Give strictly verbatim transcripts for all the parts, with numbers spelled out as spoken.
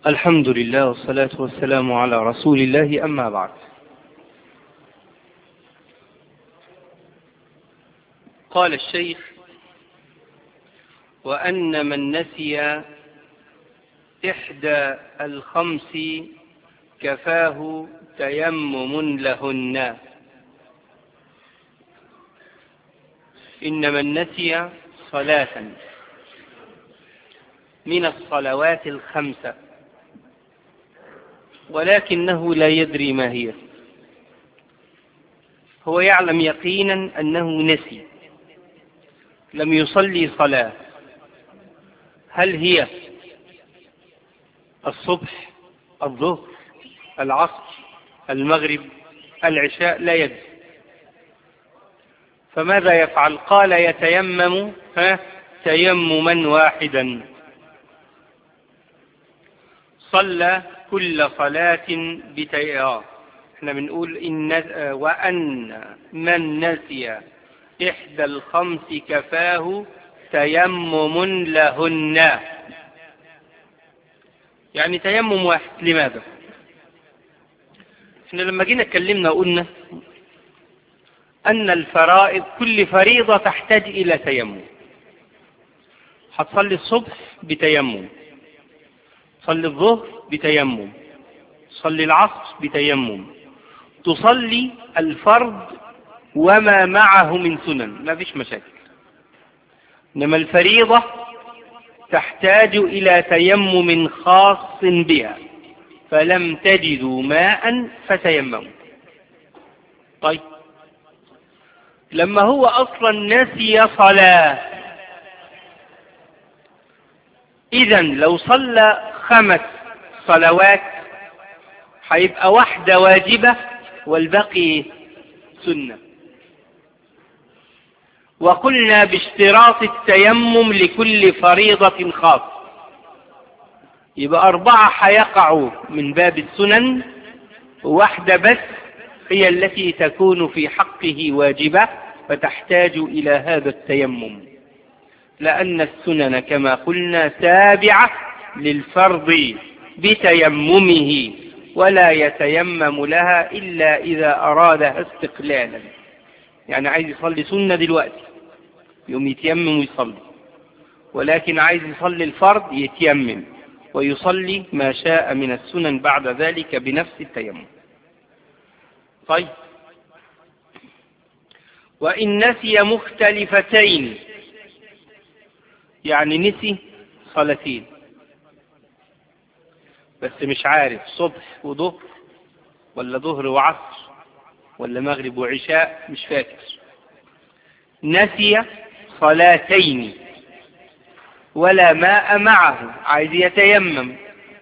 الحمد لله والصلاة والسلام على رسول الله، أما بعد. قال الشيخ: وأن من نسي إحدى الخمس كفاه تيمم لهن. إن من نسي صلاة من الصلوات الخمسة ولكنه لا يدري ما هي، هو يعلم يقينا أنه نسي، لم يصلي صلاة، هل هي الصبح، الظهر، العصر، المغرب، العشاء؟ لا يدري. فماذا يفعل؟ قال: يتيمم ها تيمما واحدا. صلى كل صلاة بتيمم. احنا بنقول إن وأن من نسي إحدى الخمس كفاه تيمم لهن، يعني تيمم واحد. لماذا؟ احنا لما جينا اتكلمنا قلنا أن الفرائض كل فريضة تحتاج إلى تيمم. هتصلي الصبح بتيمم، تصلي الظهر بتيمم، تصلي العصر بتيمم، تصلي الفرض وما معه من سنن، ما فيش مشاكل. إنما الفريضة تحتاج إلى تيمم خاص بها، فلم تجدوا ماء فتيمموا. طيب، لما هو أصلا نسي صلاة، إذن لو صلى خمس صلوات هيبقى واحدة واجبة والباقي سنة. وقلنا باشتراط التيمم لكل فريضة خاص، يبقى أربعة هيقعوا من باب السنن، واحدة بس هي التي تكون في حقه واجبة فتحتاج إلى هذا التيمم، لأن السنن كما قلنا تابعة للفرض بتيممه، ولا يتيمم لها إلا إذا أرادها استقلالا. يعني عايز يصلي سنة دلوقتي يوم يتيمم ويصلي، ولكن عايز يصلي الفرض يتيمم ويصلي ما شاء من السنن بعد ذلك بنفس التيمم. طيب، وإن نسي مختلفتين، يعني نسي صلاتين بس مش عارف صبح وظهر ولا ظهر وعصر ولا مغرب وعشاء، مش فاكر. نسي صلاتين ولا ماء معه، عايز يتيمم.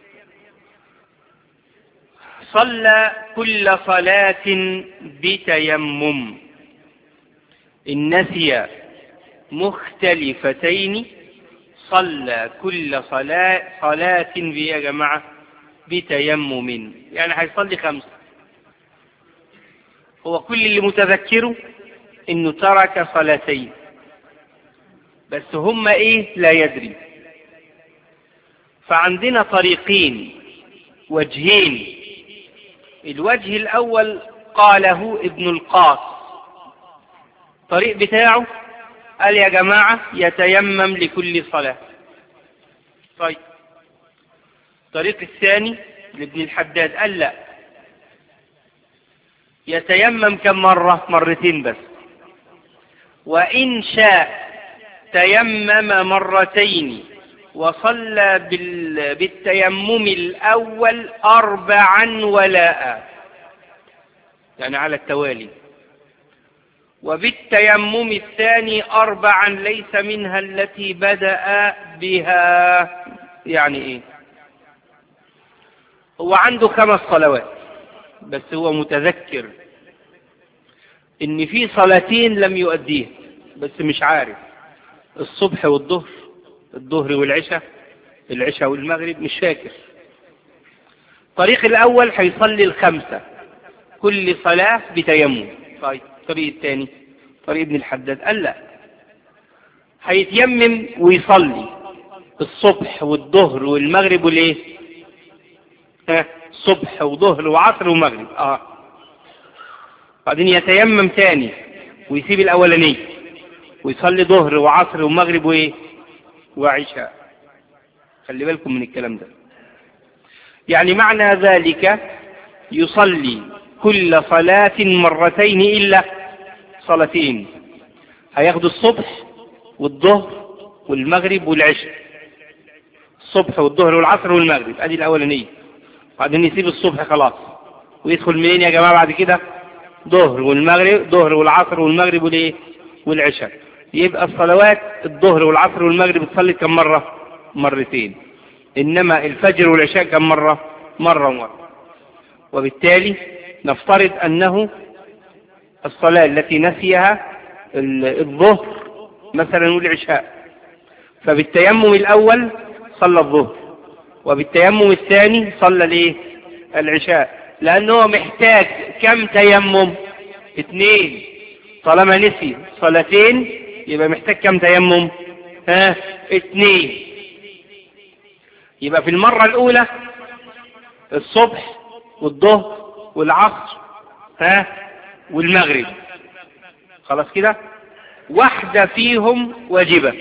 صلى كل صلاة بتيمم. إن نسي مختلفتين صلى كل صلاة صلاة يا جماعة بتيمم، يعني هيصلي خمسة. هو كل اللي متذكره إنه ترك صلاتين، بس هم إيه لا يدري. فعندنا طريقين، وجهين. الوجه الأول قاله ابن القاص، الطريق بتاعه قال يا جماعة يتيمم لكل صلاة. طيب، الطريق الثاني لابن الحداد قال لا، يتيمم كم مرة؟ مرتين بس. وإن شاء تيمم مرتين وصلى بالتيمم الأول أربعا ولاء، يعني على التوالي، وبالتيمم الثاني أربعا ليس منها التي بدأ بها. يعني إيه؟ هو عنده خمس صلوات بس هو متذكر إن في صلاتين لم يؤديها، بس مش عارف الصبح والظهر، الظهر والعشاء، العشاء والمغرب، مش فاكر. الطريق الأول هيصلي الخمسة كل صلاة بتيمم. طيب، الطريق الثاني طريق ابن الحداد قال لا، هيتيمم ويصلي الصبح والظهر والمغرب والايه ها صبح وظهر وعصر ومغرب. اه بعدين يتيمم تاني ويسيب الاولاني ويصلي ظهر وعصر ومغرب وايه وعشاء. خلي بالكم من الكلام ده. يعني معنى ذلك يصلي كل صلاة مرتين إلا صلاتين. هياخد الصبح والظهر والمغرب والعشاء، الصبح والظهر والعصر والمغرب، ادي الاولانيه. بعدين يسيب الصبح خلاص ويدخل منين يا جماعه بعد كده؟ ظهر والمغرب، ظهر والعصر والمغرب والايه والعشاء. يبقى الصلوات الظهر والعصر والمغرب تصلي كم مره؟ مرتين. انما الفجر والعشاء كم مره؟ مره ومره. وبالتالي نفترض انه الصلاه التي نسيها الظهر مثلا والعشاء، فبالتيمم الاول صلى الظهر، وبالتيمم الثاني صلى الايه العشاء، لانه محتاج كم تيمم؟ اثنين. طالما نسي صلاتين يبقى محتاج كم تيمم؟ ها اثنين. يبقى في المرة الاولى الصبح والظهر والعصر ها والمغرب، خلاص كده، واحدة فيهم واجبة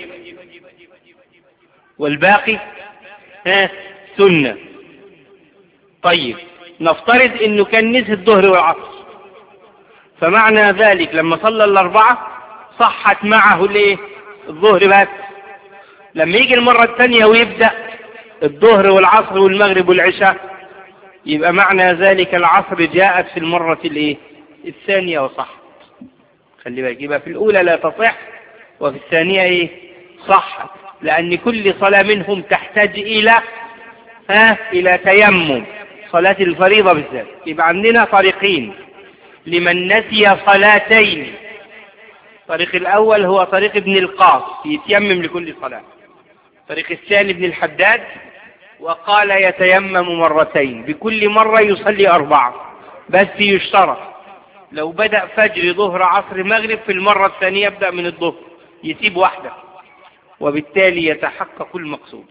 والباقي ها سنة. طيب نفترض انه كان نسي الظهر والعصر، فمعنى ذلك لما صلى الاربعة صحت معه الايه الظهر بس. لما يجي المرة الثانية ويبدأ الظهر والعصر والمغرب والعشاء، يبقى معنى ذلك العصر جاءت في المرة الايه الثانية وصح. خلي بالك، يبقى في الاولى لا تصح وفي الثانية ايه صحت، لأن كل صلاة منهم تحتاج إلى ها إلى تيمم. صلاة الفريضة بالذات يبقى عندنا طريقين لمن نسي صلاتين. الطريق الأول هو طريق ابن القاص، يتيمم لكل صلاة. الطريق الثاني ابن الحداد وقال يتيمم مرتين، بكل مرة يصلي أربعة، بس يشترط لو بدأ فجر ظهر عصر مغرب في المرة الثانية يبدأ من الظهر، يسيب واحدة، وبالتالي يتحقق المقصود.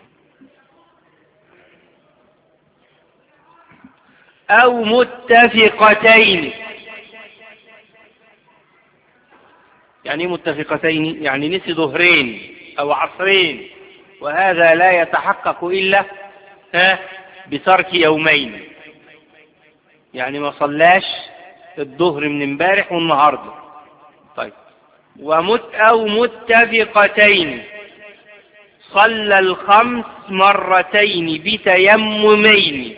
أو متفقتين. يعني متفقتين يعني نسي ظهرين أو عصرين، وهذا لا يتحقق إلا ها بترك يومين. يعني ما صلاش الظهر من امبارح والنهارده. طيب ومت أو متفقتين صلى الخمس مرتين بتيممين.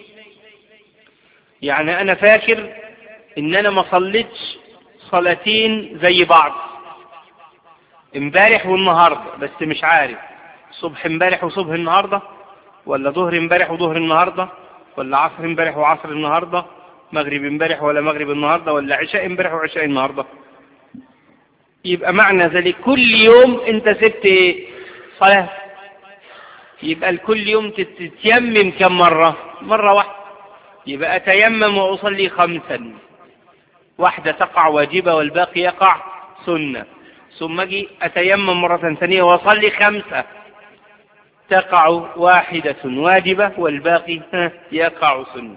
يعني أنا فاكر إن أنا ما صليتش صلاتين زي بعض امبارح والنهاردة، بس مش عارف صبح امبارح وصبح النهاردة، ولا ظهر امبارح وظهر النهاردة، ولا عصر امبارح وعصر النهاردة، مغرب امبارح ولا مغرب النهاردة، ولا عشاء امبارح وعشاء النهاردة. يبقى معنى ذلك كل يوم انت سبت صلاة، يبقى الكل يوم تتيمم كم مرة؟ مرة واحدة. يبقى أتيمم وأصلي خمسا، واحدة تقع واجبة والباقي يقع سنة. ثم أجي أتيمم مرة ثانية وأصلي خمسة، تقع واحدة واجبة والباقي يقع سنة.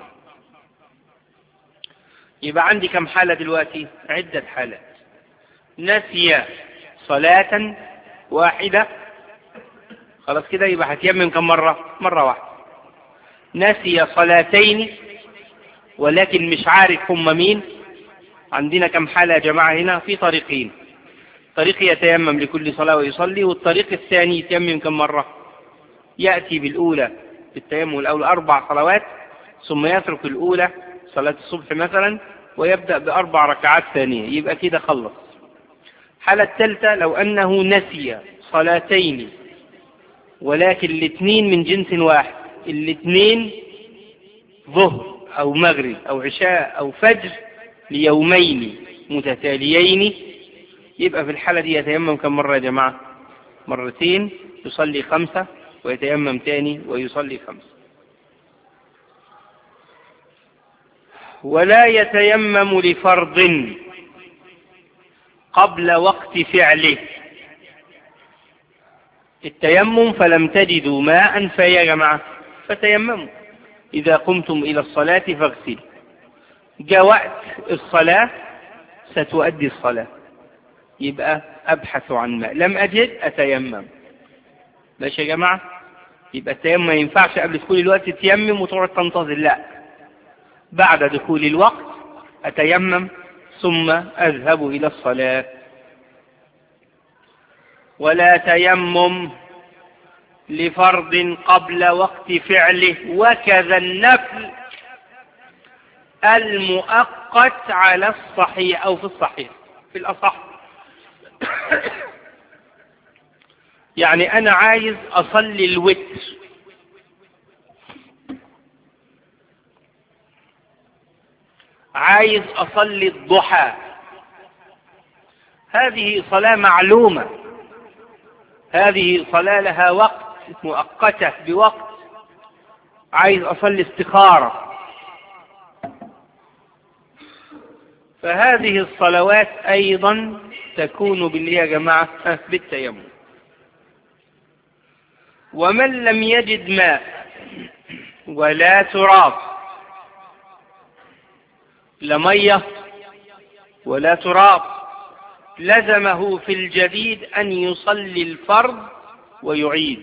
يبقى عندي كم حالة دلوقتي؟ عدة حالات. نسي صلاة واحدة، خلاص كده، يبقى هتيمم كم مرة؟ مرة واحدة. نسي صلاتين ولكن مش عارف هم مين. عندنا كم حالة يا جماعة هنا؟ في طريقين. طريق يتيمم لكل صلاة ويصلي، والطريق الثاني يتيمم كم مرة؟ يأتي بالأولى بالتيمم الأول أربع صلوات، ثم يترك الأولى صلاة الصبح مثلا ويبدأ بأربع ركعات ثانية، يبقى كده خلص. حالة الثالثة لو أنه نسي صلاتين ولكن الاثنين من جنس واحد، الاثنين ظهر أو مغرب أو عشاء أو فجر ليومين متتاليين، يبقى في الحالة دي يتيمم كم مرة يا جماعة؟ مرتين، يصلي خمسة ويتيمم تاني ويصلي خمسة. ولا يتيمم لفرض قبل وقت فعله. التيمم فلم تجدوا ماء فيا جماعة فتيمموا. إذا قمتم إلى الصلاة فاغسلوا. جاء وقت الصلاة ستؤدي الصلاة، يبقى أبحث عن ماء، لم أجد أتيمم. ماشي يا جماعة؟ يبقى التيمم ما ينفعش قبل دخول الوقت تيمم وتقعد تنتظر، لا، بعد دخول الوقت أتيمم ثم أذهب إلى الصلاة. ولا تيمم لفرض قبل وقت فعله، وكذا النفل المؤقت على الصحيح أو في الصحيح في الأصح. يعني أنا عايز أصلي الوتر، عايز أصلي الضحى، هذه صلاة معلومة، هذه صلاة لها وقت مؤقتة بوقت. عايز أصلي استخارة، فهذه الصلوات أيضا تكون باللي يا جماعة بالتيمم. ومن لم يجد ماء ولا تراب، لا مية ولا تراب، لزمه في الجديد أن يصلي الفرض ويعيد.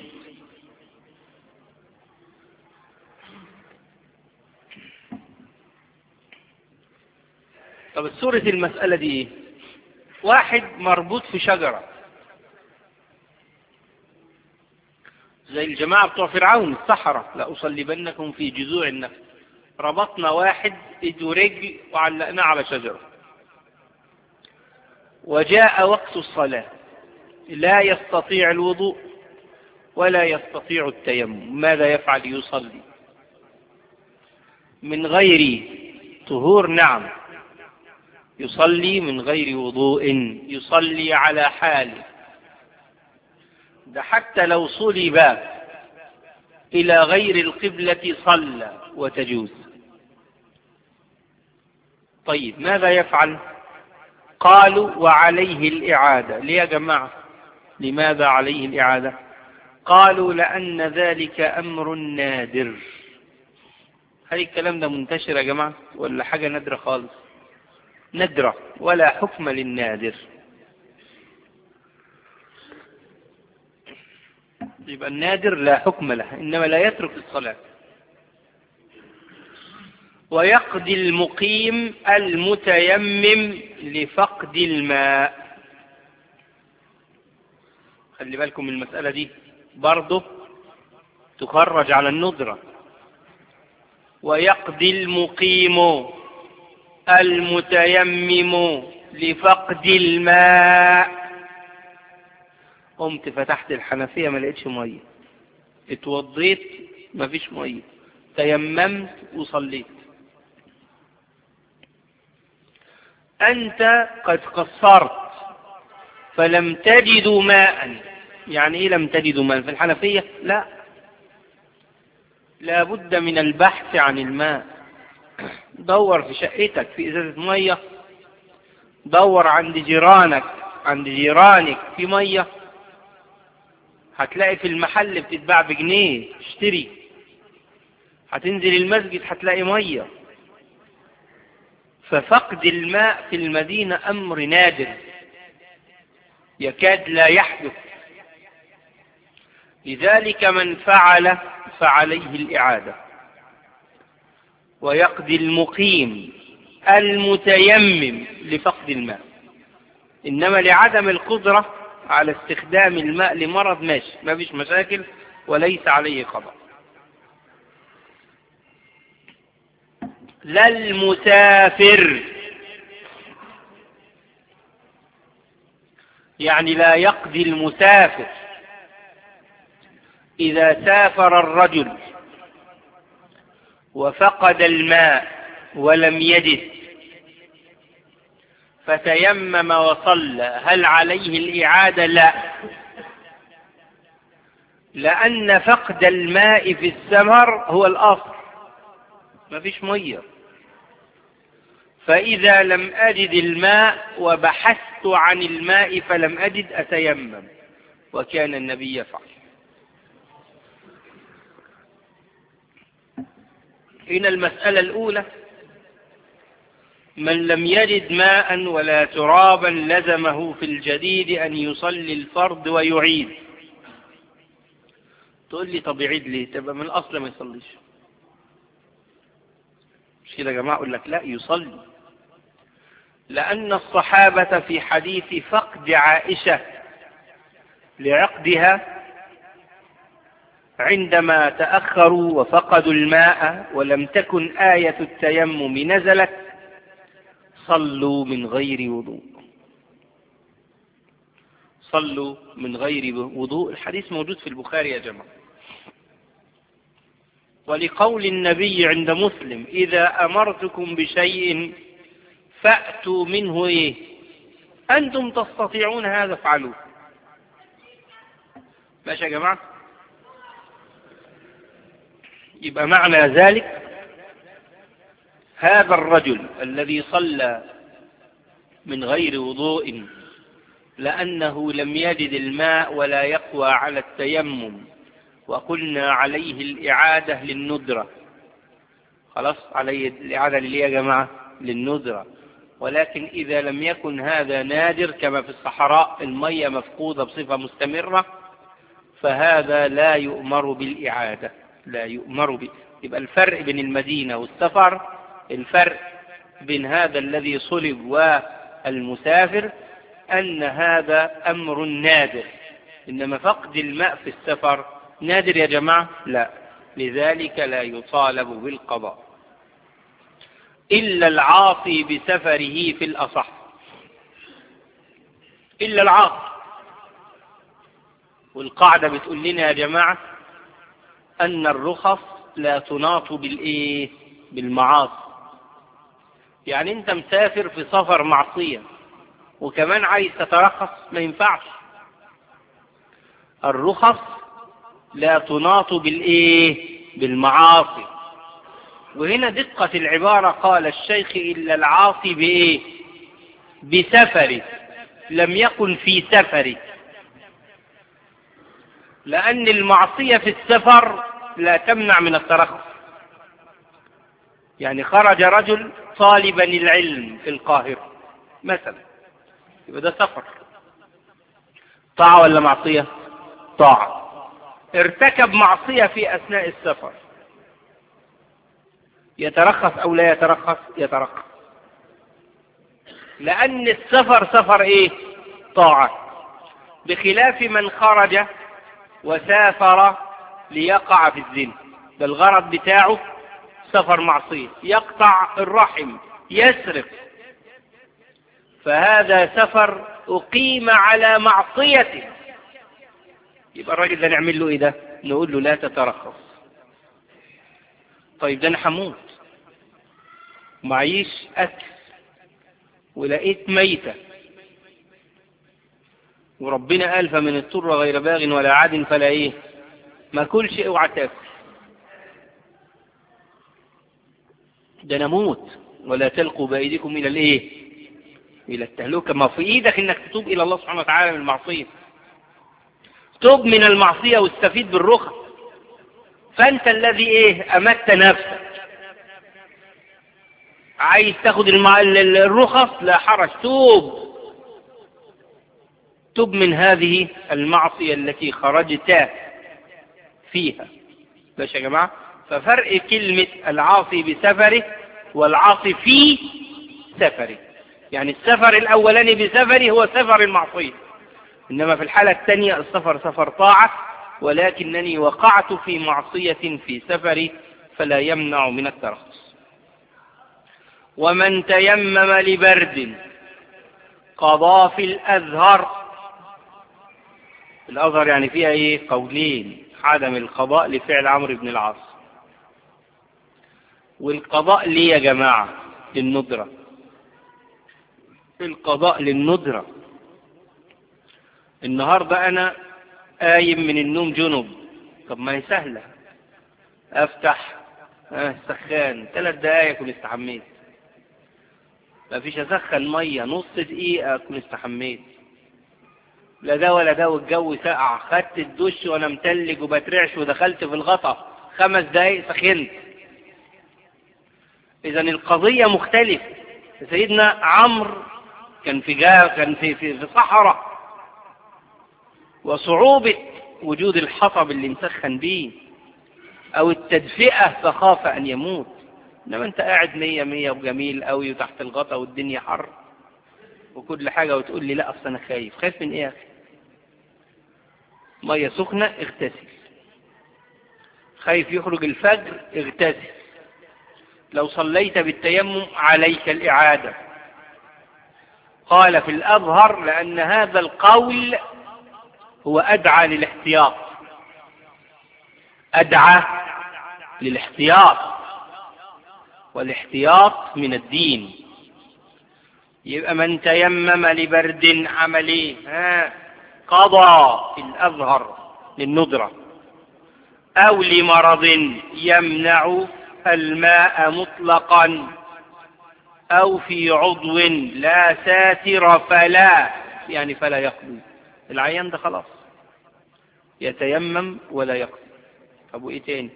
طب سورة المسألة دي ايه؟ واحد مربوط في شجرة زي الجماعة بتوع فرعون السحرة، لأصلبنكم في جذوع النخل. ربطنا واحد ايده ورجل وعلقناه على شجرة، وجاء وقت الصلاة لا يستطيع الوضوء ولا يستطيع التيمم، ماذا يفعل؟ يصلي من غير طهور، نعم، يصلي من غير وضوء، يصلي على حاله. ده حتى لو صلب إلى غير القبلة صلى وتجوز. طيب ماذا يفعل؟ قالوا وعليه الإعادة. ليه يا جماعة؟ لماذا عليه الإعادة؟ قالوا لأن ذلك أمر نادر. هل الكلام ده منتشر يا جماعة ولا حاجة نادرة خالص؟ ندرة، ولا حكم للنادر. يبقى النادر لا حكم له، إنما لا يترك الصلاة. ويقضي المقيم المتيمم لفقد الماء. خلي بالكم المسألة دي برضه تخرج على الندرة. ويقضي المقيم المتيمم لفقد الماء. قمت فتحت الحنفية ما لقيتش مية، اتوضيت ما فيش مية، تيممت وصليت. أنت قد قصرت فلم تجدوا ماء. يعني إيه لم تجدوا ماء؟ في الحنفية لا، لا بد من البحث عن الماء. دور في شقتك في إزازة مية، دور عند جيرانك عند جيرانك في مية. هتلاقي في المحل بتتباع بجنيه، اشتري. هتنزل المسجد هتلاقي مية. ففقد الماء في المدينة أمر نادر يكاد لا يحدث. لذلك من فعل فعليه الإعادة. ويقضي المقيم المتيمم لفقد الماء. إنما لعدم القدرة على استخدام الماء لمرض ماشي، ما فيش مشاكل وليس عليه قضاء. لا المسافر، يعني لا يقضي المسافر. إذا سافر الرجل وفقد الماء ولم يجد فتيمم وصلى، هل عليه الإعادة؟ لا، لأن فقد الماء في السفر هو الأصل، ما فيش مية. فإذا لم أجد الماء وبحثت عن الماء فلم أجد أتيمم، وكان النبي يفعل. هنا المسألة الأولى: من لم يجد ماء ولا ترابا لزمه في الجديد أن يصلي الفرض ويعيد. تقول لي طب يعيد ليه؟ تبقى من الأصل ما يصليش. مش كده يا جماعة؟ أقول لك لا، يصلي، لأن الصحابة في حديث فقد عائشة لعقدها عندما تأخروا وفقدوا الماء ولم تكن آية التيمم نزلت صلوا من غير وضوء. صلوا من غير وضوء. الحديث موجود في البخاري يا جماعة. ولقول النبي عند مسلم: إذا أمرتكم بشيء فأتوا منه إيه؟ أنتم تستطيعون هذا فعلوه. ماشي يا جماعة؟ يبقى معنى ذلك هذا الرجل الذي صلى من غير وضوء لأنه لم يجد الماء ولا يقوى على التيمم، وقلنا عليه الإعادة للندرة. خلاص، عليه الإعادة لليه يا جماعة؟ للندرة. ولكن إذا لم يكن هذا نادر كما في الصحراء المية مفقودة بصفة مستمرة فهذا لا يؤمر بالإعادة، لا يؤمر ب... يبقى الفرق بين المدينة والسفر، الفرق بين هذا الذي صلب والمسافر أن هذا أمر نادر، إنما فقد الماء في السفر نادر يا جماعة؟ لا، لذلك لا يطالب بالقضاء إلا العاصي بسفره في الأصح. إلا العاصي. والقاعدة بتقول لنا يا جماعة أن الرخص لا تناط بالإيه؟ بالمعاصي. يعني أنت مسافر في سفر معصية وكمان عايز تترخص، ما ينفعش. الرخص لا تناط بالإيه؟ بالمعاصي. وهنا دقة العبارة، قال الشيخ إلا العاصي بإيه؟ بسفره، لم يكن في سفره، لأن المعصية في السفر لا تمنع من الترخص. يعني خرج رجل طالبا العلم في القاهرة مثلا، يبقى ده سفر، طاعة ولا معصية؟ طاعة. ارتكب معصية في أثناء السفر، يترخص أو لا يترخص؟ يترخص، لأن السفر سفر إيه؟ طاعة. بخلاف من خرج وسافر ليقع في الزنا، ده الغرض بتاعه سفر معصية، يقطع الرحم، يسرق، فهذا سفر أقيم على معصيته. يبقى الراجل ده نعمل له إيه ده؟ نقول له لا تترخص. طيب ده أنا هموت معيش أكل ولقيت ميتة، وربنا قال فمن اضطر غير باغ ولا عاد فلا إيه؟ ما كل شيء اوعى تاكل. ده نموت، ولا تلقوا بأيديكم إلى الإيه؟ إلى التهلكة. ما في إيدك إنك تتوب إلى الله سبحانه وتعالى من المعصية، توب من المعصية واستفيد بالرخص. فأنت الذي إيه؟ أمت نفسك، عايز تاخد المع... الرخص، لا حرج، توب توب من هذه المعصية التي خرجت فيها. باش يا جماعة؟ ففرق كلمة العاصي بسفره والعاصي في سفره. يعني السفر الأولاني بسفره هو سفر المعصية، إنما في الحالة الثانية السفر سفر طاعة، ولكنني وقعت في معصية في سفري فلا يمنع من الترخص. ومن تيمم لبرد قضى في الأزهر. الأزهر يعني فيها إيه؟ قولين: عدم القضاء لفعل عمرو بن العاص، والقضاء ليه يا جماعة؟ للندرة. القضاء للندرة. النهاردة أنا قايم من النوم جنب، طب ما هي سهلة، أفتح آه سخان ثلاث دقايق أكون استحميت، ما فيش أسخن مية نص دقيقة أكون استحميت، لا ده ولا ده، والجو ساقع، خدت الدش وأنا متلج وبترعش ودخلت في الغطا خمس دقايق سخنت. إذا القضية مختلفة. سيدنا عمرو كان في جا كان في في, في صحراء، وصعوبة وجود الحطب اللي مسخن بيه أو التدفئة فخاف أن يموت. إنما أنت قاعد مية مية وجميل قوي وتحت الغطا والدنيا حر وكل حاجة، وتقول لي لا أصل أنا خايف. خايف من إيه يا أخي؟ مية سخنة اغتسل. خايف يخرج الفجر اغتسل. لو صليت بالتيمم عليك الإعادة. قال في الأظهر لأن هذا القول هو أدعى للاحتياط، أدعى للاحتياط، والاحتياط من الدين. يبقى من تيمم لبرد عملي ها قضى في الأظهر للندرة، أو لمرض يمنع الماء مطلقا، أو في عضو لا ساتر فلا، يعني فلا يقضي. العيان ده خلاص يتيمم ولا يقضي. طب وإيه تاني؟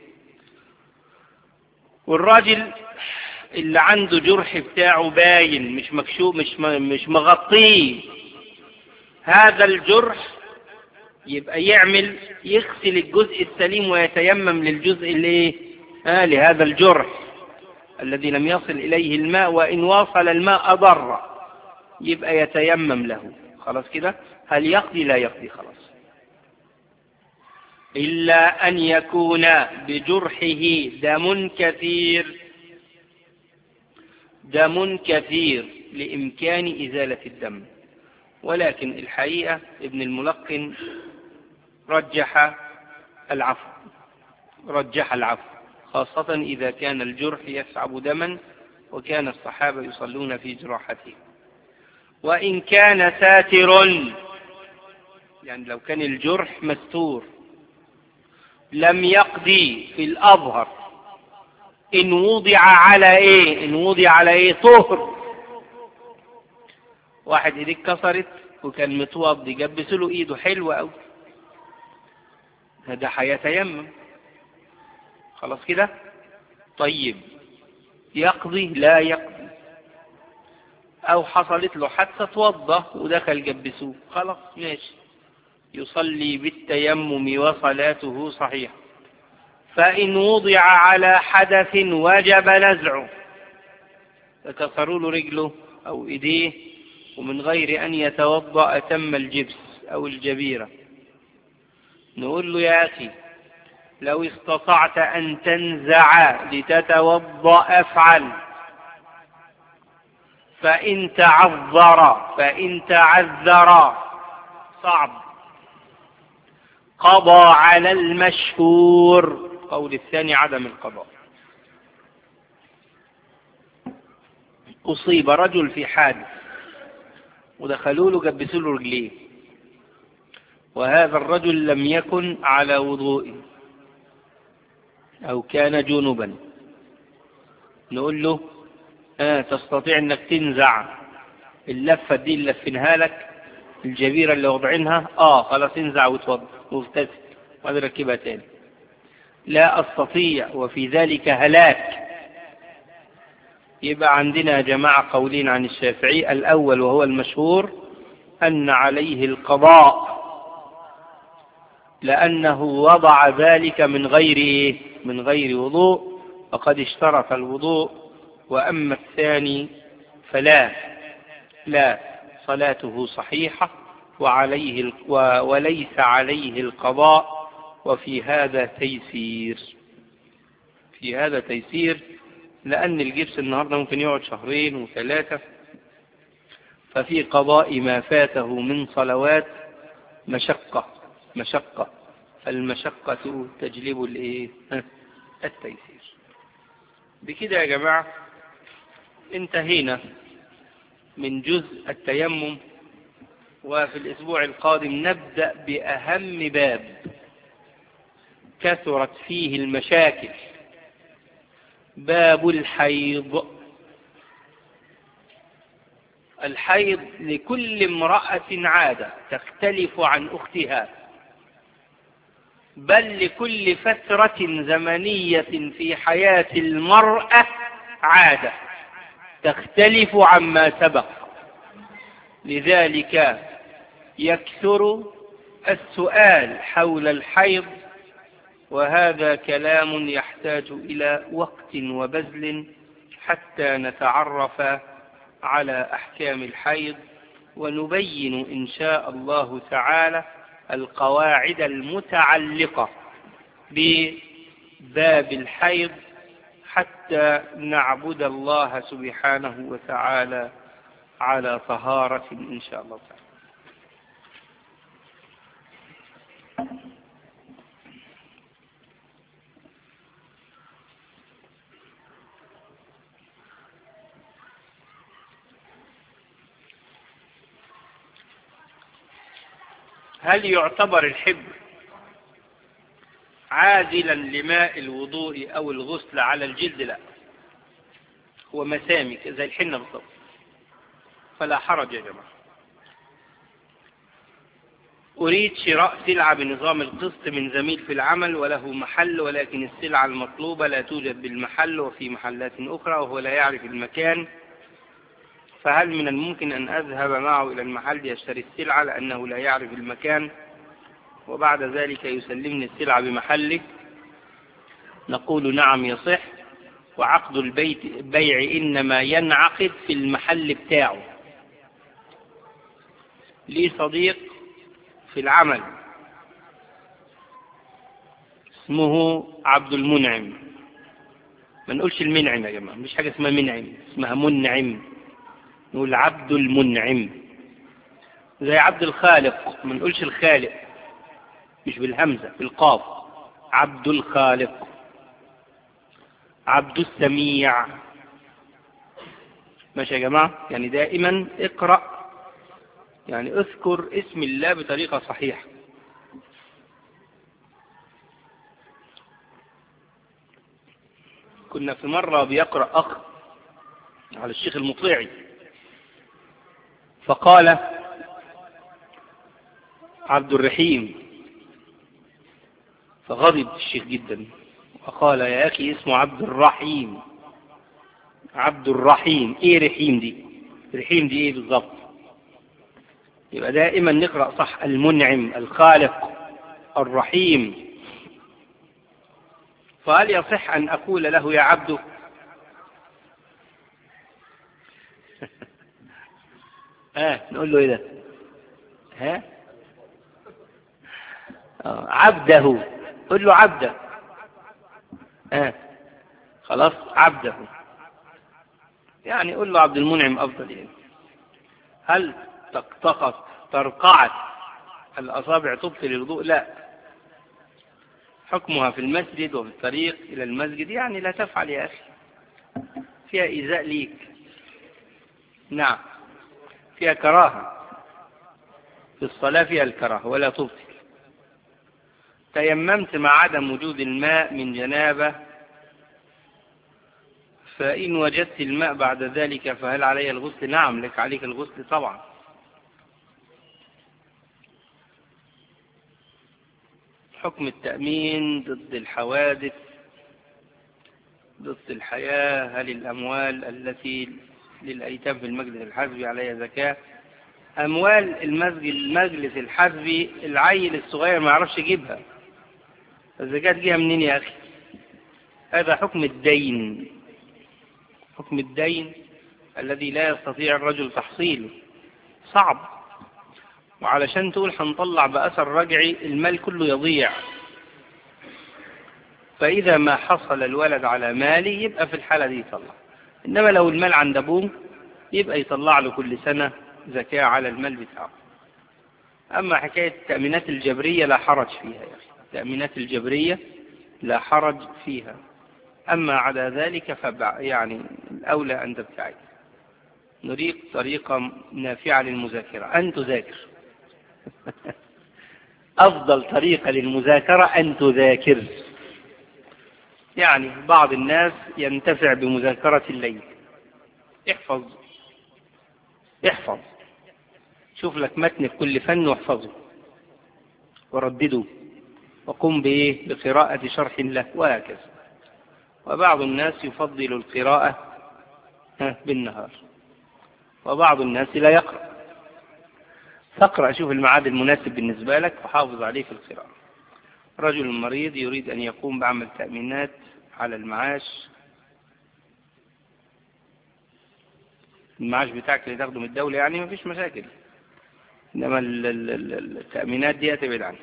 والراجل اللي عنده جرح بتاعه باين مش مكشوف مش مش مغطيه، هذا الجرح يبقى يعمل يغسل الجزء السليم ويتيمم للجزء اللي آه لهذا الجرح الذي لم يصل إليه الماء، وإن وصل الماء أضر، يبقى يتيمم له. خلاص كده. هل يقضي؟ لا يقضي خلاص، إلا أن يكون بجرحه دم كثير، دم كثير لإمكان إزالة الدم. ولكن الحقيقة ابن الملقن رجح العفو، رجح العفو، خاصة إذا كان الجرح يسعب دما، وكان الصحابة يصلون في جراحته. وإن كان ساتر، يعني لو كان الجرح مستور، لم يقضي في الأظهر إن وضع على إيه؟ إن وضع على إيه؟ طهر. واحد إيديه كسرت وكان متوضي، جبس له إيده حلوة أوي، هذا هيتيمم خلاص كده. طيب يقضي؟ لا يقضي. أو حصلت له حادثة توضى ودخل جبسوه، خلاص ماشي، يصلي بالتيمم وصلاته صحيحة. فإن وضع على حدث وجب نزعه، فكسروا له رجله أو إيديه ومن غير أن يتوضأ أتم الجبس أو الجبيرة، نقول له يا أخي لو استطعت أن تنزع لتتوضأ أفعل. فإن تعذر فإن تعذر صعب قضى على المشهور. قول الثاني عدم القضاء. أصيب رجل في حادث ودخلوا له جبسوا له رجليه، وهذا الرجل لم يكن على وضوء أو كان جنبا، نقول له آه تستطيع أنك تنزع اللفة دي اللي لفنها لك، الجبيرة اللي وضعينها آه خلاص انزع وتوضى واغتسل وهذا ركبها تاني. لا أستطيع وفي ذلك هلاك. يبقى عندنا يا جماعة قولين عن الشافعي. الأول وهو المشهور أن عليه القضاء، لأنه وضع ذلك من غير من غير وضوء، فقد اشترط الوضوء. وأما الثاني فلا، لا، صلاته صحيحة وعليه وليس عليه القضاء. وفي هذا تيسير، في هذا تيسير، لأن الجبس النهاردة ممكن يقعد شهرين وثلاثة، ففي قضاء ما فاته من صلوات مشقة مشقة فالمشقة تجلب الايه؟ التيسير. بكده يا جماعة انتهينا من جزء التيمم، وفي الأسبوع القادم نبدأ بأهم باب كثرت فيه المشاكل، باب الحيض. الحيض لكل امرأة عادة تختلف عن أختها، بل لكل فترة زمنية في حياة المرأة عادة تختلف عما سبق، لذلك يكثر السؤال حول الحيض، وهذا كلام يحتاج إلى وقت وبذل حتى نتعرف على أحكام الحيض، ونبين إن شاء الله تعالى القواعد المتعلقة بباب الحيض حتى نعبد الله سبحانه وتعالى على طهارة إن شاء الله تعالى. هل يعتبر الحبر عازلا لماء الوضوء أو الغسل على الجلد؟ لا، هو مسامك زي الحنة بالضبط، فلا حرج يا جماعة. أريد شراء سلعة بنظام القسط من زميل في العمل وله محل، ولكن السلعة المطلوبة لا توجد بالمحل وفي محلات أخرى وهو لا يعرف المكان، فهل من الممكن أن أذهب معه إلى المحل ليشتري السلعة لأنه لا يعرف المكان وبعد ذلك يسلمني السلعة بمحله؟ نقول نعم يصح، وعقد البيت بيع إنما ينعقد في المحل بتاعه. لي صديق في العمل اسمه عبد المنعم، ما نقولش المنعم يا جماعة، مش حاجة اسمها منعم، اسمها منعم، نقول عبد المنعم، زي عبد الخالق، ما نقولش الخالق، مش بالهمزة بالقاف، عبد الخالق، عبد السميع. ماشي يا جماعة؟ يعني دائما اقرأ، يعني اذكر اسم الله بطريقة صحيحة. كنا في مرة بيقرأ أخ على الشيخ المطيعي، فقال عبد الرحيم، فغضب الشيخ جدا وقال يا أخي اسمه عبد الرحيم. عبد الرحيم ايه رحيم دي؟ رحيم دي ايه بالضبط؟ يبقى دائما نقرأ صح، المنعم، الخالق، الرحيم. فهل يصح أن أقول له يا عبده؟ ها نقول له ايه ده؟ ها آه. عبده، قل له عبده. ها خلاص عبده، يعني قل له عبد المنعم أفضل. يعني هل تقطقت ترقعت الأصابع تبطل الوضوء؟ لا، حكمها في المسجد وفي الطريق إلى المسجد، يعني لا تفعل يا أخي، فيها إيذاء ليك. نعم فيها كراهة، في الصلاة فيها الكراهة ولا تبطل. تيممت مع عدم وجود الماء من جنابة، فإن وجدت الماء بعد ذلك فهل علي الغسل؟ نعم لك عليك الغسل طبعا. حكم التأمين ضد الحوادث ضد الحياة، هل الأموال التي للأيتام في المجلس الحزبي عليها زكاة؟ أموال المسجد المجلس الحزبي العيل الصغير ما يعرفش يجيبها، الزكاة تجيها منين يا أخي؟ هذا حكم الدين، حكم الدين الذي لا يستطيع الرجل تحصيله، صعب، وعلشان تقول هنطلع بأثر رجعي المال كله يضيع. فإذا ما حصل الولد على ماله يبقى في الحالة دي يطلع، إنما لو المال عند أبوه يبقى يطلع له كل سنة زكاة على المال بتاعه. أما حكاية التأمينات الجبرية لا حرج فيها يا أخي، التأمينات الجبرية لا حرج فيها، أما على ذلك فبع يعني الأولى أن تبتعد. نريد طريقة نافعة للمذاكرة، أن تذاكر. أفضل طريقة للمذاكرة أن تذاكر. يعني بعض الناس ينتفع بمذاكرة الليل، احفظ احفظ، شوف لك متن في كل فن واحفظه وردده وقم بإيه؟ بقراءة شرح له وهكذا. وبعض الناس يفضل القراءة بالنهار، وبعض الناس لا يقرأ. فاقرأ، شوف الميعاد المناسب بالنسبة لك وحافظ عليه في القراءة. رجل مريض يريد أن يقوم بعمل تأمينات على المعاش، المعاش بتاعك اللي تاخده من الدولة يعني مفيش مشاكل، إنما التأمينات دي تبعد عنها.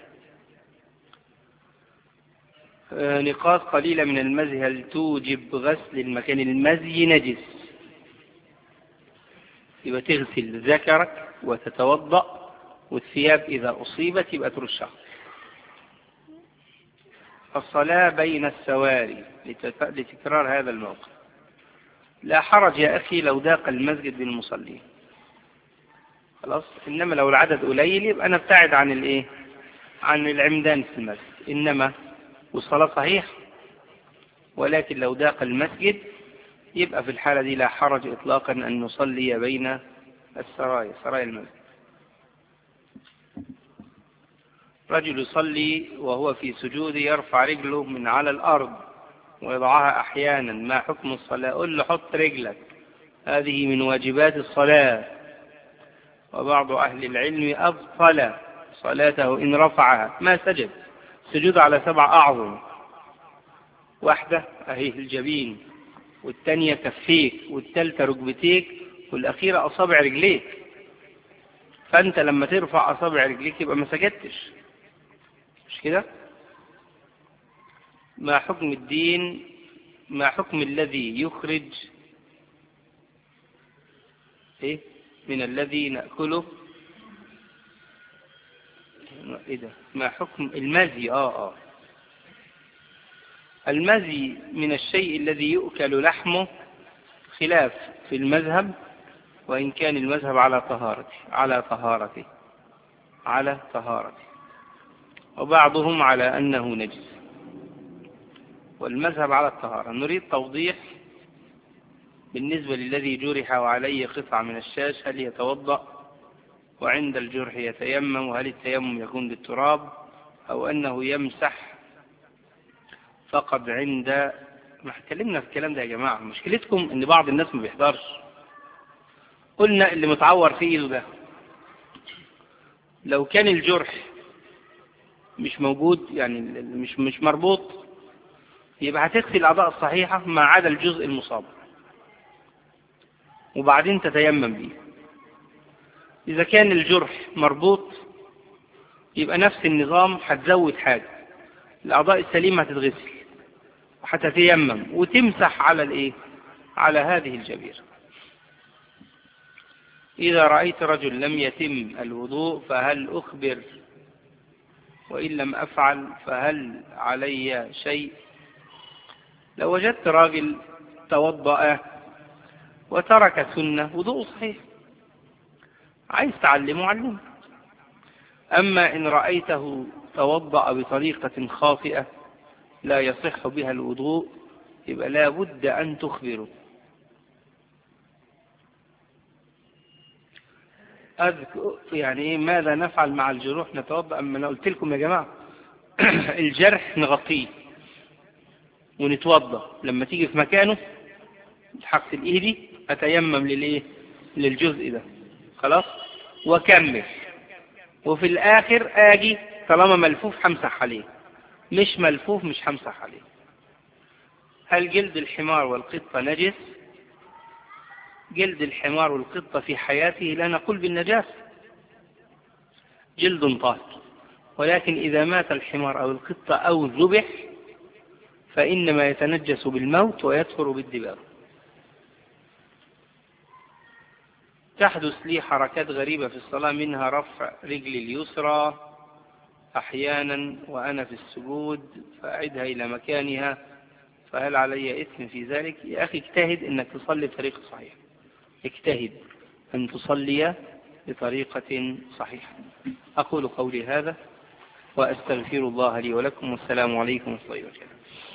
نقاط قليلة من المزي هل توجب غسل المكان؟ المزي نجس، يبقى تغسل ذكرك وتتوضأ، والثياب إذا أصيبت يبقى ترشها. الصلاة بين السواري لتكرار هذا الموقف. لا حرج يا أخي لو ضاق المسجد بالمصلين، خلاص، إنما لو العدد قليل يبقى أنا ابتعد عن الإيه؟ عن العمدان في المسجد، إنما والصلاة صحيح. ولكن لو ضاق المسجد يبقى في الحالة دي لا حرج إطلاقا أن نصلي بين السرايا، سرايا المسجد. رجل يصلي وهو في سجود يرفع رجله من على الأرض ويضعها أحيانا، ما حكم الصلاة؟ قل له حط رجلك، هذه من واجبات الصلاة. وبعض أهل العلم أبطل صلاته إن رفعها، ما سجد. سجود على سبع أعظم، واحدة أهي الجبين، والتانية كفيك، والتالتة ركبتيك، والأخيرة أصابع رجليك. فأنت لما ترفع أصابع رجليك يبقى ما سجدتش، مش كده؟ ما حكم الدين، ما حكم الذي يخرج إيه من الذي نأكله؟ إيه ده؟ ما حكم المزي؟ آه آه المزي من الشيء الذي يؤكل لحمه خلاف في المذهب، وإن كان المذهب على طهارته على طهارته على طهارته وبعضهم على أنه نجس، والمذهب على الطهارة. نريد توضيح بالنسبة للذي جرح وعليه قطعة من الشاش، هل يتوضأ وعند الجرح يتيمم؟ وهل التيمم يكون بالتراب أو أنه يمسح فقط عند ما اتكلمنا في الكلام ده يا جماعة؟ مشكلتكم ان بعض الناس ما بيحضرش. قلنا اللي متعور في ايده ده لو كان الجرح مش موجود يعني مش مش مربوط، يبقى هتغسل الأعضاء الصحيحة ما عدا الجزء المصاب وبعدين تتيمم به. إذا كان الجرح مربوط يبقى نفس النظام، هتزود حاجة، الأعضاء السليمة هتتغسل وهتتيمم وتمسح على الإيه؟ على هذه الجبيرة. إذا رأيت رجل لم يتم الوضوء فهل أخبر؟ وإن لم أفعل فهل علي شيء؟ لو وجدت راجل توضأ وترك سنة وضوء صحيح، عايز تعلمه علمه. أما إن رأيته توضأ بطريقة خاطئة لا يصح بها الوضوء يبقى لا بد أن تخبره. أذكر يعني ماذا نفعل مع الجروح؟ نتوضأ. أما أنا قلت لكم يا جماعة الجرح نغطيه ونتوضأ، لما تيجي في مكانه هغسل إيدي أتيمم للإيه؟ للجزء ده، خلاص، وكمل. وفي الآخر آجي طالما ملفوف همسح عليه، مش ملفوف مش همسح عليه. هل جلد الحمار والقطة نجس؟ جلد الحمار والقطة في حياته لا نقول بالنجاسة، جلد طاهر، ولكن إذا مات الحمار أو القطة أو ذبح فإنما يتنجس بالموت ويطهر بالدباغ. تحدث لي حركات غريبة في الصلاة، منها رفع رجلي اليسرى أحيانا وأنا في السجود فأعدها إلى مكانها، فهل علي إثم في ذلك؟ يا أخي اجتهد أنك تصلي بطريقة صحيحة، اجتهد أن تصلي بطريقة صحيحة. أقول قولي هذا وأستغفر الله لي ولكم، والسلام عليكم ورحمة الله وبركاته.